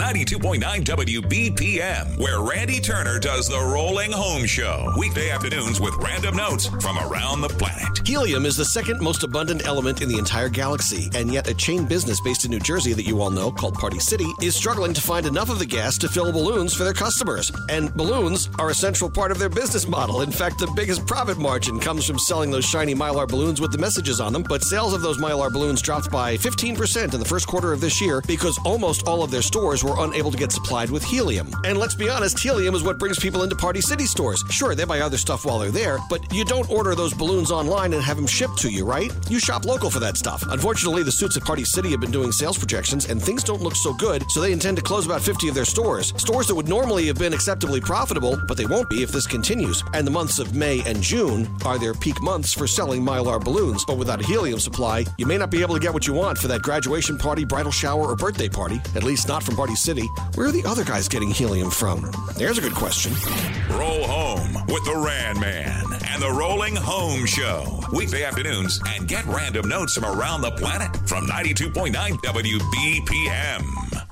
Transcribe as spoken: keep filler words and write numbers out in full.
ninety-two point nine W B P M, where Randy Turner does the Rolling Home Show. Weekday afternoons with random notes from around the planet. Helium is the second most abundant element in the entire galaxy, and yet a chain business based in New Jersey that you all know, called Party City, is struggling to find enough of the gas to fill balloons for their customers. And balloons are a central part of their business model. In fact, the biggest profit margin comes from selling those shiny Mylar balloons with the messages on them, but sales of those Mylar balloons dropped by fifteen percent in the first quarter of this year because almost all of their stores were unable to get supplied with helium. And let's be honest, helium is what brings people into Party City stores. Sure, they buy other stuff while they're there, but you don't order those balloons online and have them shipped to you, right? You shop local for that stuff. Unfortunately, the suits at Party City have been doing sales projections, and things don't look so good, so they intend to close about fifty of their stores. Stores that would normally have been acceptably profitable, but they won't be if this continues. And the months of May and June are their peak months for selling Mylar balloons, but without a helium supply, you may not be able to get what you want for that graduation party, bridal shower, or birthday party, at least not from Party City. Where are the other guys getting helium from? There's a good question. Roll home with the Ran Man and the Rolling Home Show. Weekday afternoons, and get random notes from around the planet from ninety-two point nine W B P M.